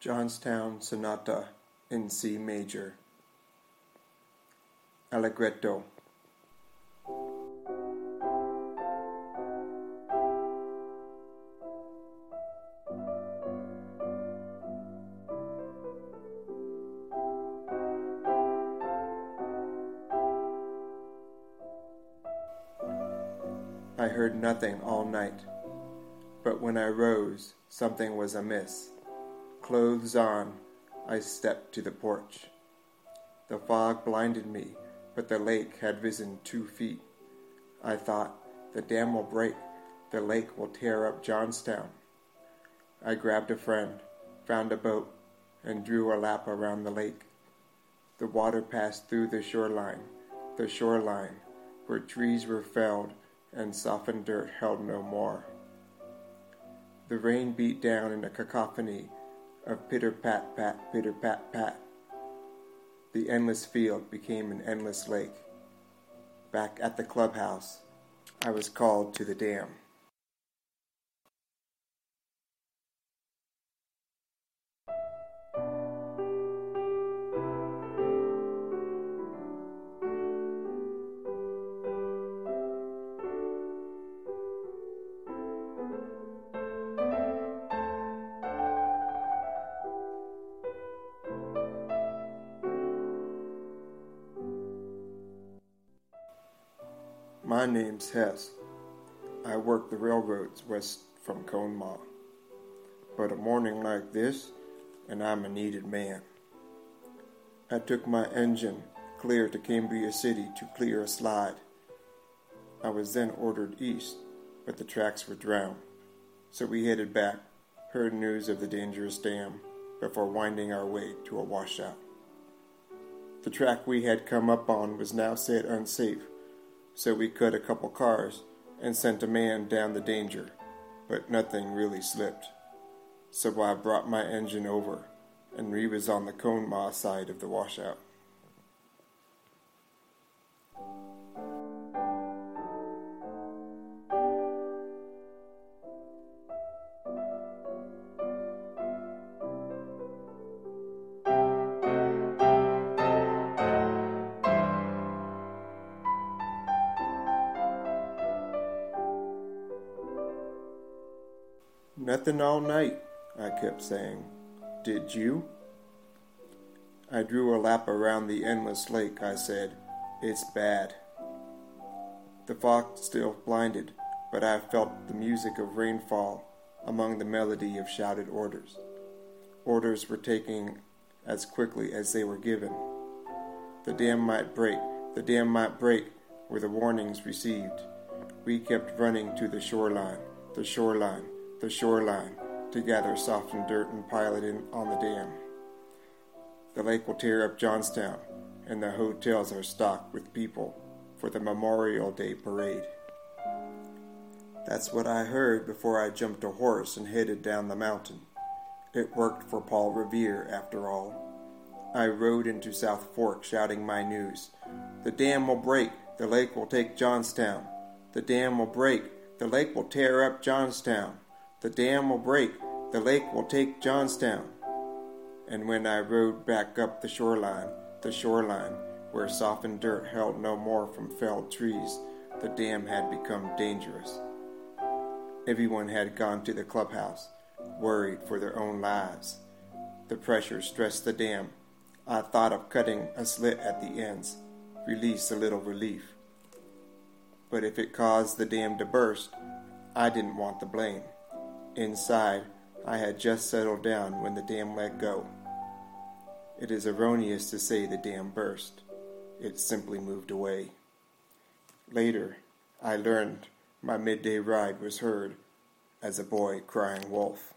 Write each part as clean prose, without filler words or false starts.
Johnstown Sonata in C major. Allegretto. I heard nothing all night, but when I rose, something was amiss. Clothes on, I stepped to the porch. The fog blinded me, but the lake had risen 2 feet. I thought, the dam will break, the lake will tear up Johnstown. I grabbed a friend, found a boat, and drew a lap around the lake. The water passed through the shoreline, where trees were felled and softened dirt held no more. The rain beat down in a cacophony of pitter-pat-pat, pitter-pat-pat. The endless field became an endless lake. Back at the clubhouse, I was called to the dam. My name's Hess. I work the railroads west from Conemaugh. But a morning like this, and I'm a needed man. I took my engine clear to Cambria City to clear a slide. I was then ordered east, but the tracks were drowned. So we headed back, heard news of the dangerous dam, before winding our way to a washout. The track we had come up on was now said unsafe, so we cut a couple cars and sent a man down the danger, but nothing really slipped. So I brought my engine over, and we was on the Conemaugh side of the washout. Nothing all night, I kept saying. Did you? I drew a lap around the endless lake, I said. It's bad. The fog still blinded, but I felt the music of rainfall among the melody of shouted orders. Orders were taken as quickly as they were given. The dam might break, were the warnings received. We kept running to the shoreline, to gather softened dirt and pile it in on the dam. The lake will tear up Johnstown, and the hotels are stocked with people for the Memorial Day parade. That's what I heard before I jumped a horse and headed down the mountain. It worked for Paul Revere, after all. I rode into South Fork shouting my news. The dam will break, the lake will take Johnstown. The dam will break, the lake will tear up Johnstown. The dam will break, the lake will take Johnstown. And when I rode back up the shoreline, where softened dirt held no more from felled trees, the dam had become dangerous. Everyone had gone to the clubhouse, worried for their own lives. The pressure stressed the dam. I thought of cutting a slit at the ends, release a little relief. But if it caused the dam to burst, I didn't want the blame. Inside, I had just settled down when the dam let go. It is erroneous to say the dam burst. It simply moved away. Later, I learned my midday ride was heard as a boy crying wolf.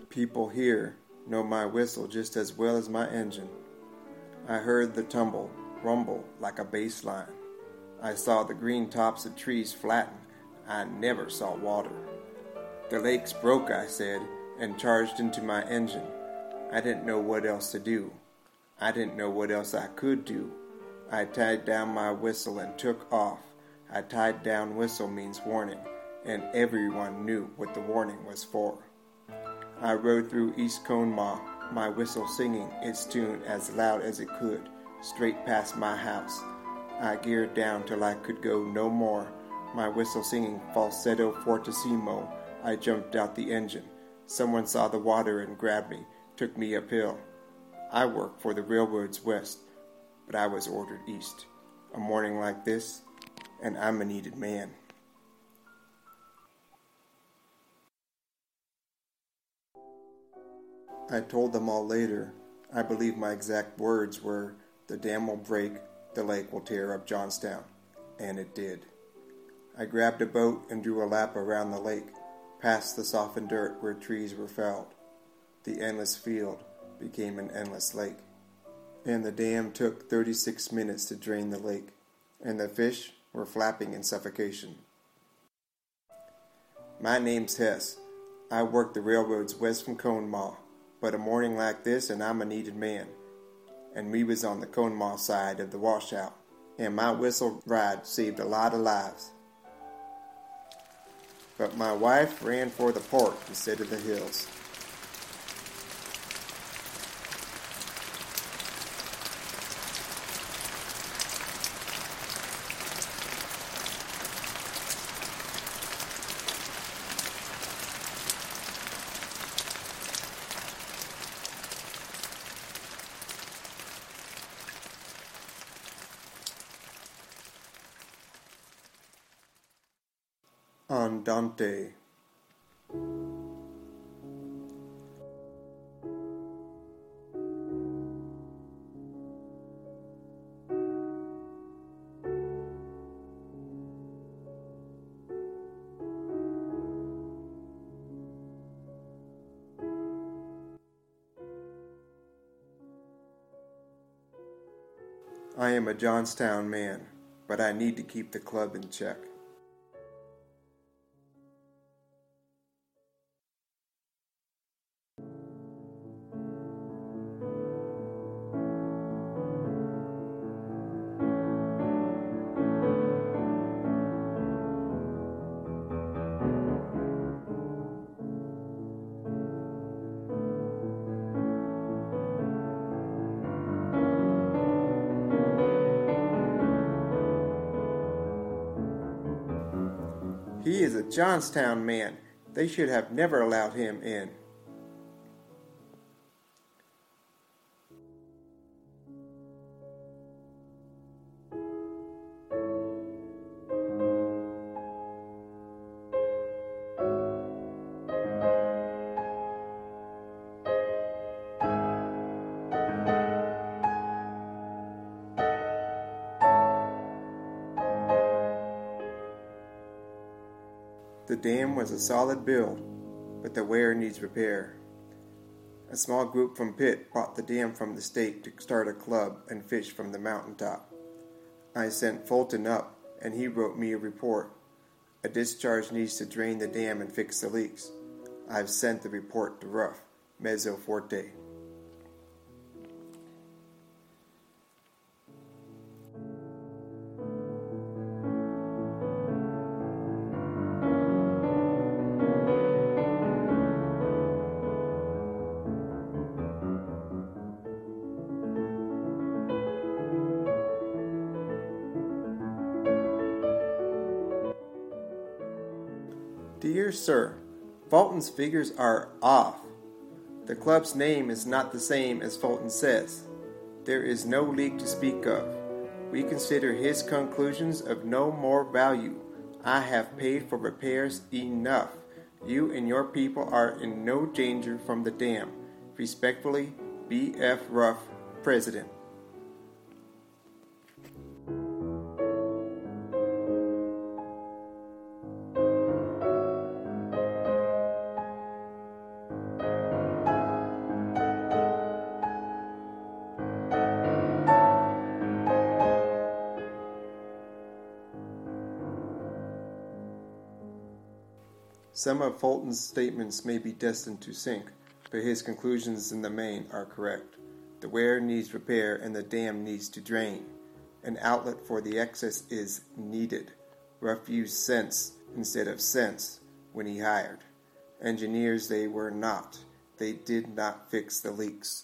People here know my whistle just as well as my engine. I heard the tumble, rumble like a bass line. I saw the green tops of trees flatten. I never saw water. The lake's broke, I said, and charged into my engine. I didn't know what else to do. I didn't know what else I could do. I tied down my whistle and took off. A tied down whistle means warning, and everyone knew what the warning was for. I rode through East Conemaugh, my whistle singing its tune as loud as it could, straight past my house. I geared down till I could go no more, my whistle singing falsetto fortissimo. I jumped out the engine. Someone saw the water and grabbed me, took me uphill. I work for the railroads west, but I was ordered east. A morning like this, and I'm a needed man. I told them all later. I believe my exact words were, "The dam will break, the lake will tear up Johnstown." And it did. I grabbed a boat and drew a lap around the lake, past the softened dirt where trees were felled. The endless field became an endless lake. And the dam took 36 minutes to drain the lake, and the fish were flapping in suffocation. My name's Hess. I work the railroads west from Conemaugh, but a morning like this and I'm a needed man. And we was on the Conemaugh side of the washout, and my whistle ride saved a lot of lives. But my wife ran for the port instead of the hills. Andante. I am a Johnstown man, but I need to keep the club in check. He is a Johnstown man. They should have never allowed him in. The dam was a solid build, but the wear needs repair. A small group from Pitt bought the dam from the state to start a club and fish from the mountaintop. I sent Fulton up, and he wrote me a report. A discharge needs to drain the dam and fix the leaks. I've sent the report to Ruff, Mezzo Forte. Dear Sir, Fulton's figures are off. The club's name is not the same as Fulton says. There is no leak to speak of. We consider his conclusions of no more value. I have paid for repairs enough. You and your people are in no danger from the dam. Respectfully, B.F. Ruff, President. Some of Fulton's statements may be destined to sink, but his conclusions in the main are correct. The wear needs repair and the dam needs to drain. An outlet for the excess is needed. Ruff used sense instead of sense when he hired. Engineers they were not. They did not fix the leaks.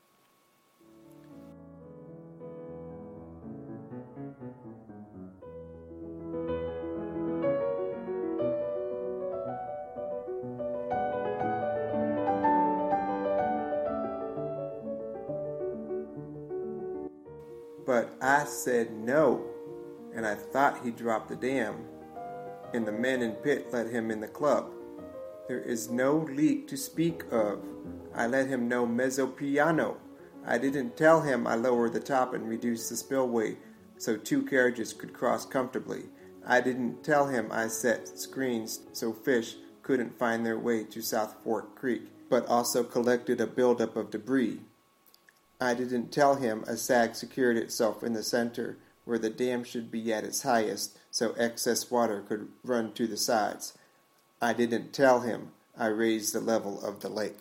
But I said no, and I thought he dropped the dam, and the men in pit let him in the club. There is no leak to speak of. I let him know mezzo piano. I didn't tell him I lowered the top and reduced the spillway so 2 carriages could cross comfortably. I didn't tell him I set screens so fish couldn't find their way to South Fork Creek, but also collected a buildup of debris. I didn't tell him a sag secured itself in the center where the dam should be at its highest so excess water could run to the sides. I didn't tell him I raised the level of the lake.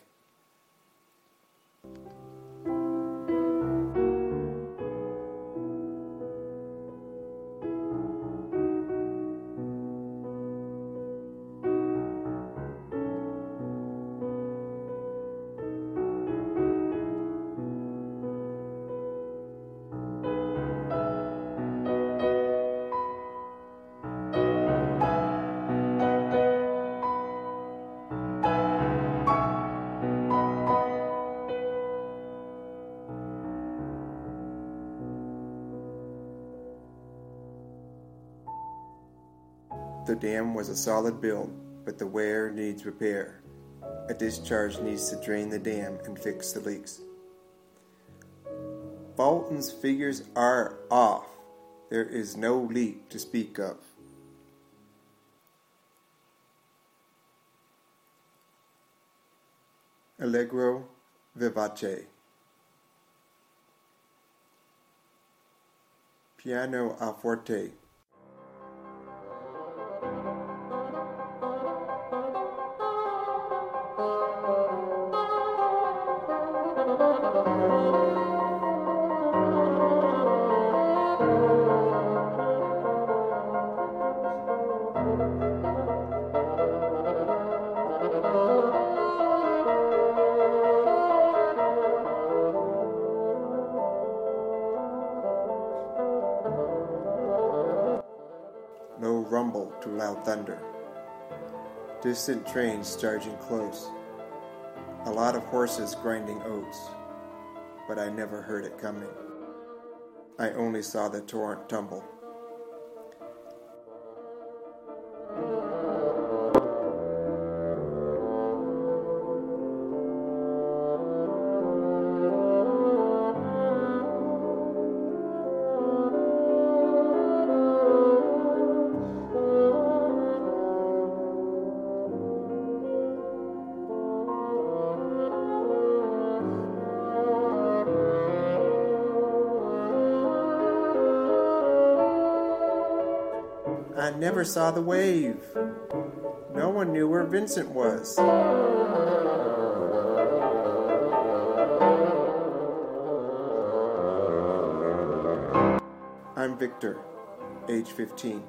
The dam was a solid build, but the wear needs repair. A discharge needs to drain the dam and fix the leaks. Fulton's figures are off. There is no leak to speak of. Allegro vivace. Piano a forte. No rumble to loud thunder. Distant trains charging close. A lot of horses grinding oats. But I never heard it coming. I only saw the torrent tumble. I never saw the wave. No one knew where Vincent was. I'm Victor, age 15.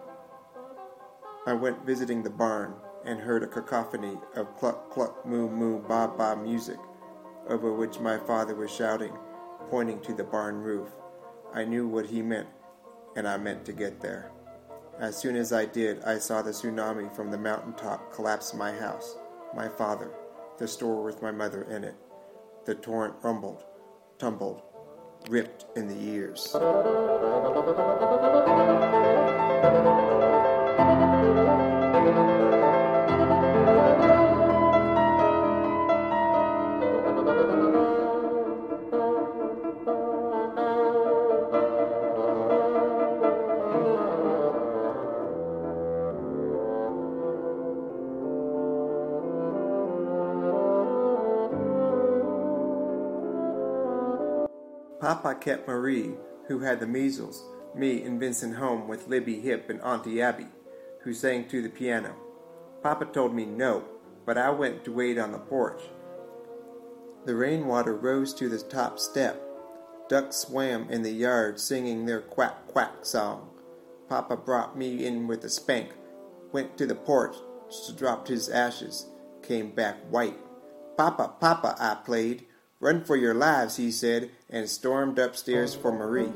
I went visiting the barn and heard a cacophony of cluck cluck moo moo ba ba music, over which my father was shouting, pointing to the barn roof. I knew what he meant, and I meant to get there. As soon as I did, I saw the tsunami from the mountaintop collapse my house, my father, the store with my mother in it. The torrent rumbled, tumbled, ripped in the ears. Papa kept Marie, who had the measles, me and Vincent home with Libby Hip and Auntie Abby, who sang to the piano. Papa told me no, but I went to wait on the porch. The rainwater rose to the top step. Ducks swam in the yard singing their quack quack song. Papa brought me in with a spank, went to the porch, dropped his ashes, came back white. Papa, Papa, I played. Run for your lives, he said, and stormed upstairs for Marie.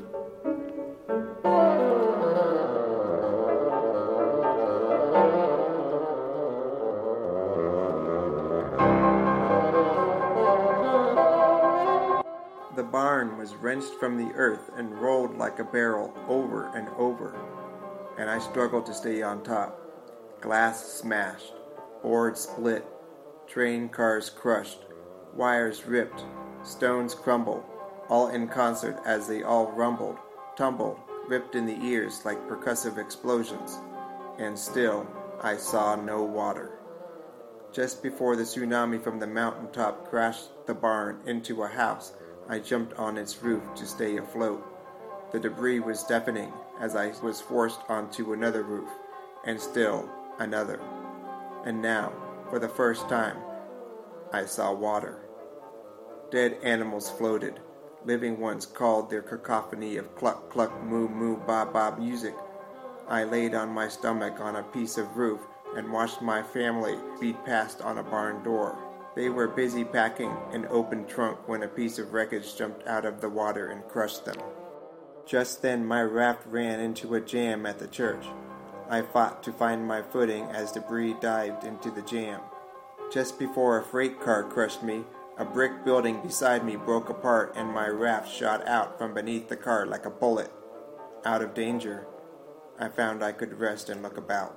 The barn was wrenched from the earth and rolled like a barrel over and over, and I struggled to stay on top. Glass smashed, boards split, train cars crushed, wires ripped, stones crumbled, all in concert as they all rumbled, tumbled, ripped in the ears like percussive explosions. And still, I saw no water. Just before the tsunami from the mountaintop crashed the barn into a house, I jumped on its roof to stay afloat. The debris was deafening as I was forced onto another roof, and still another. And now, for the first time, I saw water. Dead animals floated. Living ones called their cacophony of cluck, cluck, moo, moo, ba, ba music. I laid on my stomach on a piece of roof and watched my family speed past on a barn door. They were busy packing an open trunk when a piece of wreckage jumped out of the water and crushed them. Just then my raft ran into a jam at the church. I fought to find my footing as debris dived into the jam. Just before a freight car crushed me, a brick building beside me broke apart and my raft shot out from beneath the car like a bullet. Out of danger, I found I could rest and look about.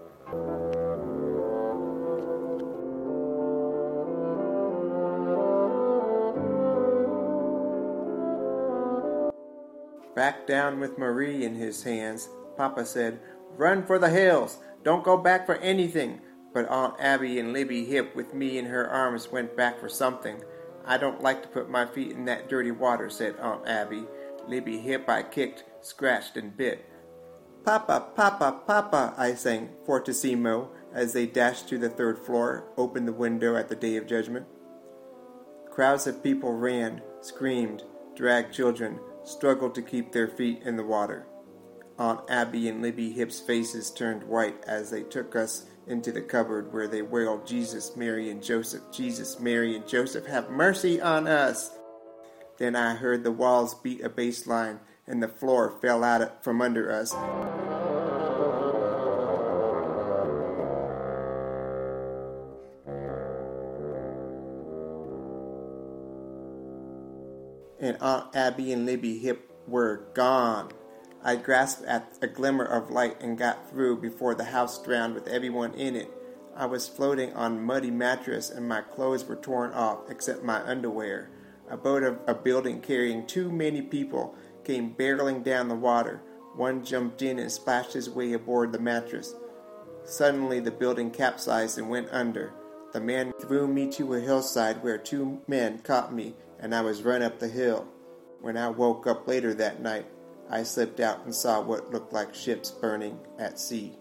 Back down with Marie in his hands, Papa said, "Run for the hills! Don't go back for anything!" But Aunt Abby and Libby Hip with me in her arms went back for something. "I don't like to put my feet in that dirty water," said Aunt Abby. Libby Hip I kicked, scratched, and bit. "Papa, Papa, Papa," I sang fortissimo as they dashed to the third floor, opened the window at the Day of Judgment. Crowds of people ran, screamed, dragged children, struggled to keep their feet in the water. Aunt Abby and Libby Hip's faces turned white as they took us into the cupboard where they wailed, "Jesus, Mary, and Joseph, Jesus, Mary, and Joseph, have mercy on us." Then I heard the walls beat a bass line and the floor fell out from under us. And Aunt Abby and Libby Hip were gone. I grasped at a glimmer of light and got through before the house drowned with everyone in it. I was floating on a muddy mattress and my clothes were torn off except my underwear. A boat of a building carrying too many people came barreling down the water. One jumped in and splashed his way aboard the mattress. Suddenly the building capsized and went under. The man threw me to a hillside where two men caught me and I was run up the hill. When I woke up later that night, I slipped out and saw what looked like ships burning at sea.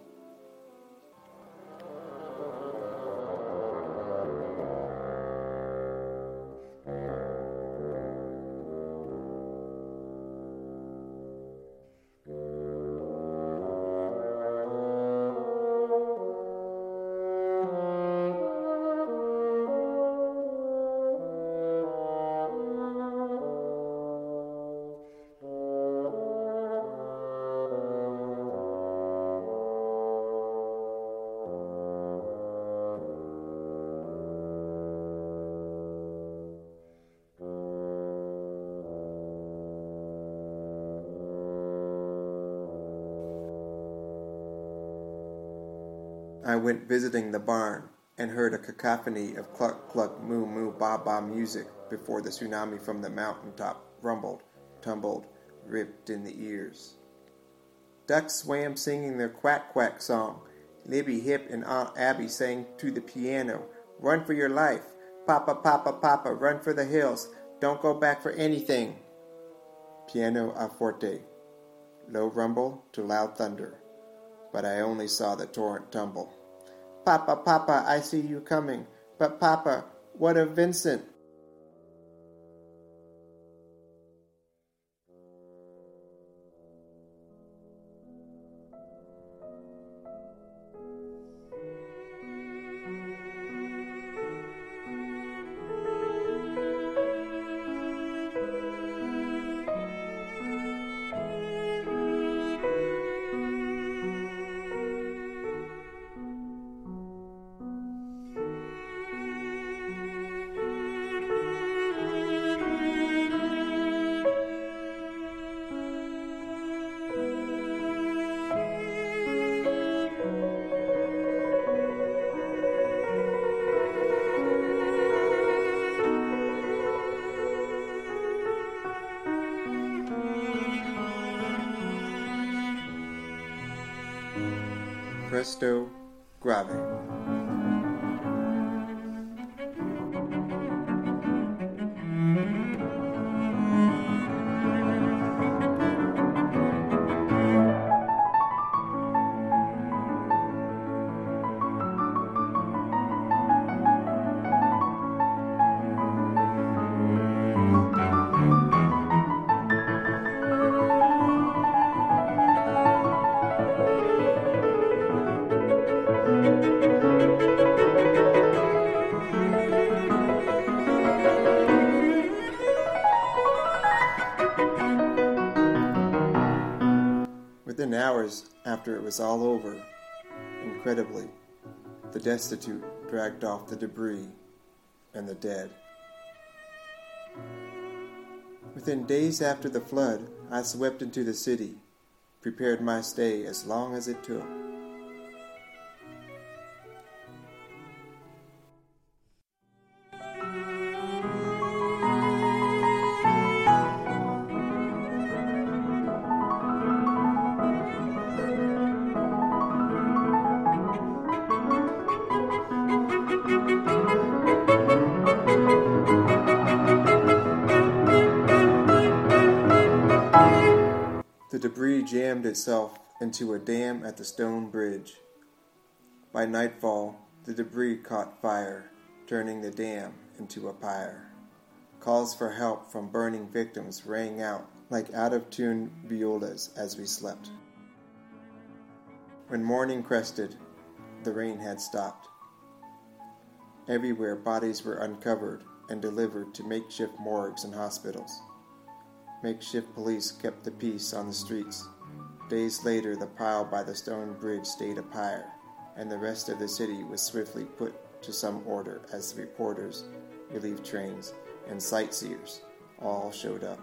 I went visiting the barn and heard a cacophony of cluck, cluck, moo, moo, ba, ba music before the tsunami from the mountaintop rumbled, tumbled, ripped in the ears. Ducks swam singing their quack, quack song. Libby Hip and Aunt Abby sang to the piano, "Run for your life. Papa, Papa, Papa, run for the hills. Don't go back for anything." Piano a forte. Low rumble to loud thunder. But I only saw the torrent tumble. Papa, Papa, I see you coming. But Papa, what of Vincent? Presto grave. Within hours after it was all over, incredibly, the destitute dragged off the debris and the dead. Within days after the flood, I swept into the city, prepared my stay as long as it took. The debris jammed itself into a dam at the stone bridge. By nightfall, the debris caught fire, turning the dam into a pyre. Calls for help from burning victims rang out like out-of-tune violas as we slept. When morning crested, the rain had stopped. Everywhere bodies were uncovered and delivered to makeshift morgues and hospitals. Makeshift police kept the peace on the streets. Days later, the pile by the stone bridge stayed a pyre, and the rest of the city was swiftly put to some order as the reporters, relief trains, and sightseers all showed up.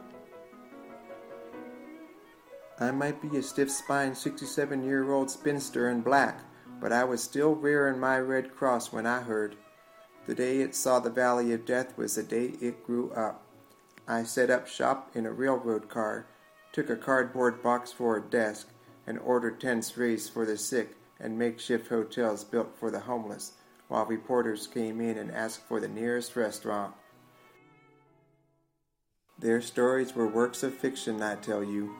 I might be a stiff-spined 67-year-old spinster in black, but I was still rearing my red cross when I heard, "The day it saw the valley of death was the day it grew up." I set up shop in a railroad car, took a cardboard box for a desk, and ordered tents raised for the sick and makeshift hotels built for the homeless, while reporters came in and asked for the nearest restaurant. Their stories were works of fiction, I tell you.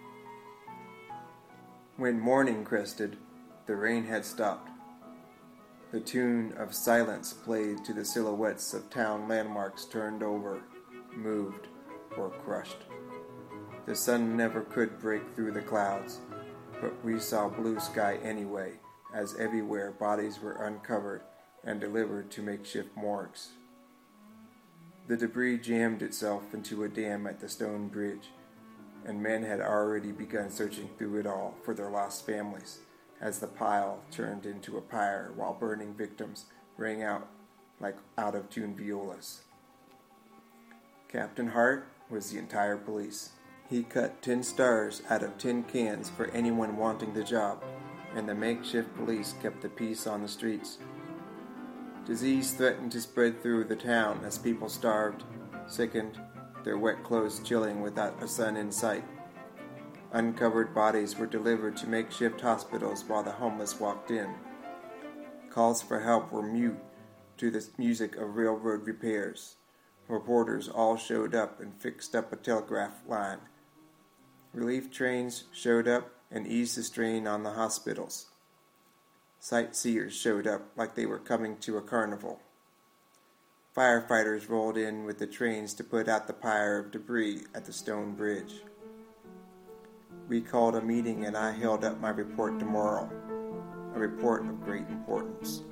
When morning crested, the rain had stopped. The tune of silence played to the silhouettes of town landmarks turned over, moved, or crushed. The sun never could break through the clouds, but we saw blue sky anyway, as everywhere bodies were uncovered and delivered to makeshift morgues. The debris jammed itself into a dam at the stone bridge, and men had already begun searching through it all for their lost families, as the pile turned into a pyre while burning victims rang out like out-of-tune violas. Captain Hart was the entire police. He cut 10 stars out of 10 cans for anyone wanting the job, and the makeshift police kept the peace on the streets. Disease threatened to spread through the town as people starved, sickened, their wet clothes chilling without a sun in sight. Uncovered bodies were delivered to makeshift hospitals while the homeless walked in. Calls for help were mute to the music of railroad repairs. Reporters all showed up and fixed up a telegraph line. Relief trains showed up and eased the strain on the hospitals. Sightseers showed up like they were coming to a carnival. Firefighters rolled in with the trains to put out the pyre of debris at the stone bridge. We called a meeting and I held up my report tomorrow, a report of great importance.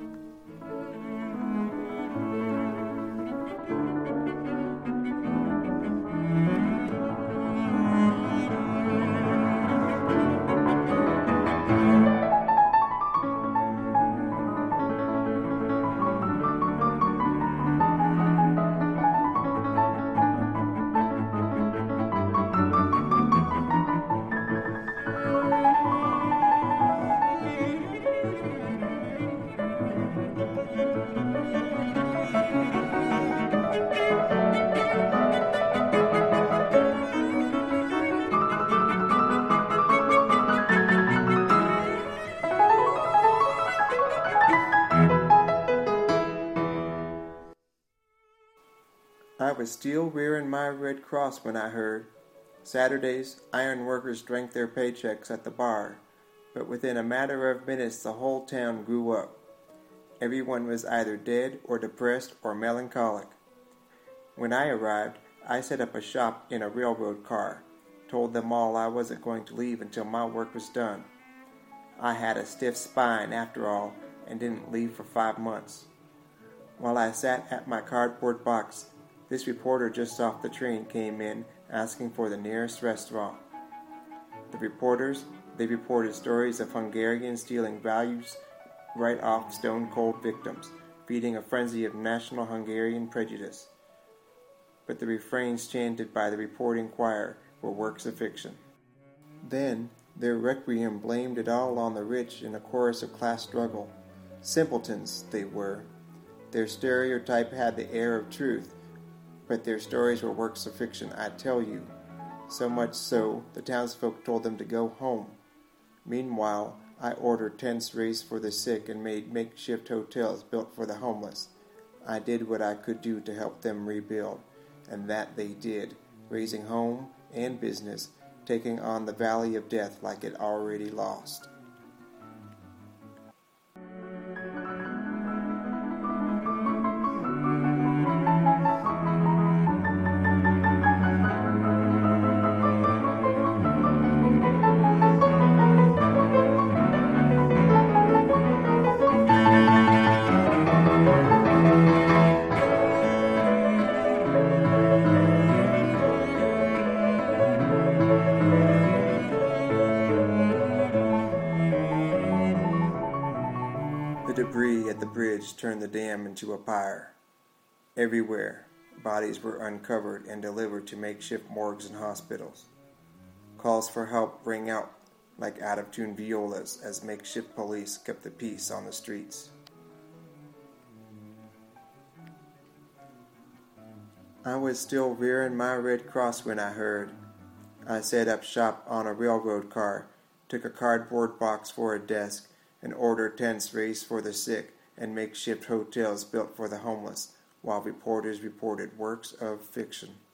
I was still wearing my Red Cross when I heard. Saturdays, iron workers drank their paychecks at the bar, but within a matter of minutes the whole town grew up. Everyone was either dead or depressed or melancholic. When I arrived, I set up a shop in a railroad car, told them all I wasn't going to leave until my work was done. I had a stiff spine after all and didn't leave for 5 months. While I sat at my cardboard box, this reporter just off the train came in asking for the nearest restaurant. The reporters, they reported stories of Hungarians stealing values right off stone-cold victims, feeding a frenzy of national Hungarian prejudice. But the refrains chanted by the reporting choir were works of fiction. Then, their requiem blamed it all on the rich in a chorus of class struggle. Simpletons, they were. Their stereotype had the air of truth, but their stories were works of fiction, I tell you. So much so, the townsfolk told them to go home. Meanwhile, I ordered tents raised for the sick and made makeshift hotels built for the homeless. I did what I could do to help them rebuild, and that they did, raising home and business, taking on the valley of death like it already lost. The debris at the bridge turned the dam into a pyre. Everywhere, bodies were uncovered and delivered to makeshift morgues and hospitals. Calls for help rang out like out-of-tune violas as makeshift police kept the peace on the streets. I was still wearing my Red Cross when I heard. I set up shop on a railroad car, took a cardboard box for a desk, and ordered tents raised for the sick and makeshift hotels built for the homeless, while reporters reported works of fiction.